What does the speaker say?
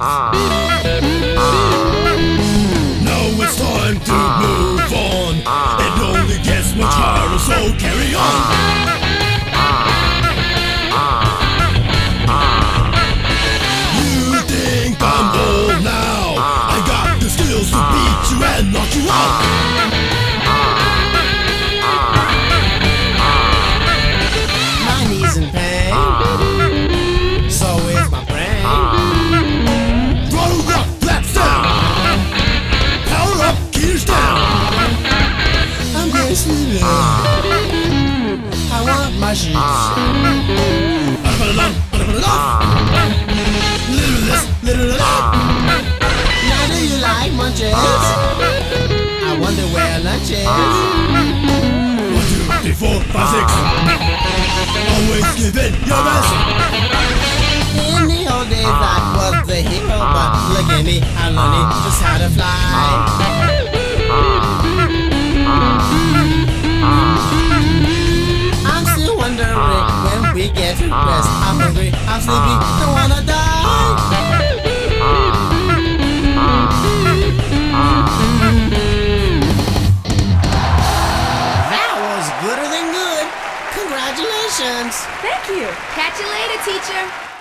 Now it's time to move on. It only gets much harder, so carry on. You think I'm old now? I got the skills to beat you and knock you out. My knees in pain, so is my brain. Throttle up, flaps down. Power up, gears down. I'm getting sleepy. I want my sheets. Little less, little less. Now do you like munches? I wonder where lunch is. 1, 2, 3, 4, 5, 6. Always give it your best. In the old days I was the hero, but look at me, I'm learning just how to fly. I'm still wondering when we get to rest. I'm hungry, I'm sleepy, don't wanna die. That was gooder than good. Congratulations. Thank you. Catch you later, teacher.